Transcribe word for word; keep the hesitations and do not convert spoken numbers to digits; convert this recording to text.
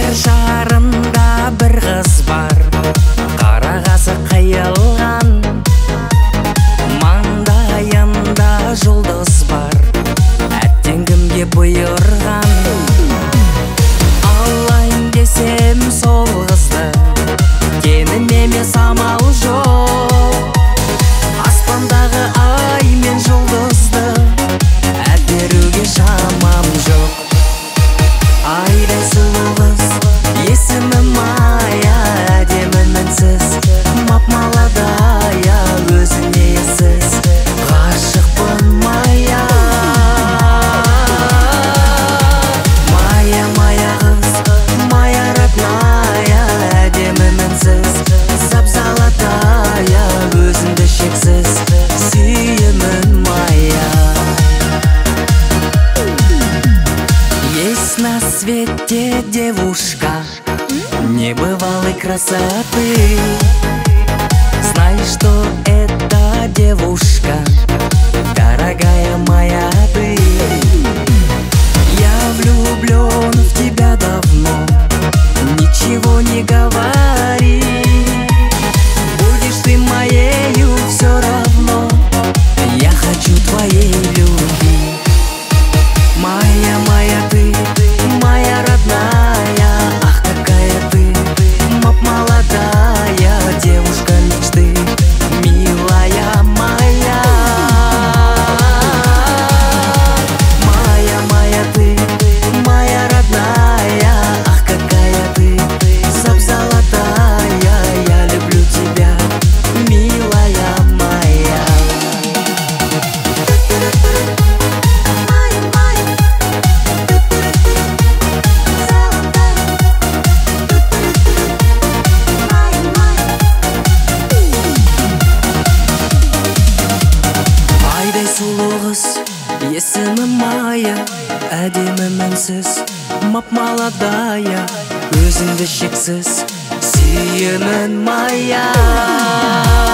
жер шарында бір қыз бар, қарағасы қиылған, маңдайында жұлдыз бар, әттең кімге бұйырған. Алайын десем сол қызды, кенім емес амал жоқ. Аспандағы ай мен жұлдызды әперуге шамам жоқ. Айдай сұлу қыз, есімі Майя, әдемі мінсіз, мап-маладая, өзіне ессіз, ғашықпын Майя. Майя, Майя қыз, Майя родная, әдемі мінсіз, сап-салатая, өзіңді шексіз сүйемін Майя. Есть на свете девушка небывалой красоты. Знай, что эта девушка дорогая моя ты. Я влюблен в тебя давно, ничего не говори. Будешь ты моею все равно, я хочу твоей любви. Майя, Майя ты, моя родная, ах какая ты, мап молодая, девушка мечты, милая моя. Майя, Майя ты, моя родная, ах какая ты, сап золотая, я люблю тебя, милая моя. Айдай сұлу қыз, есімі Майя, әдемі мінсіз, мап-маладая, өзіңді шексіз сүйемін Майя.